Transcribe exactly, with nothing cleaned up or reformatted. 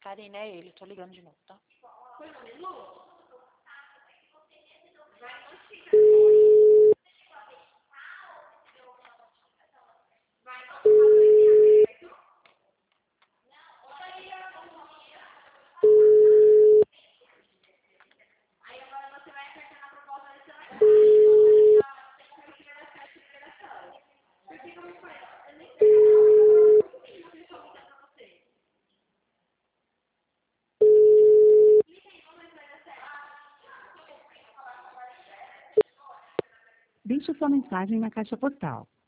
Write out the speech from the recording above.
Karina, é ele, tô ligando de novo, tá? Deixe sua mensagem na caixa postal.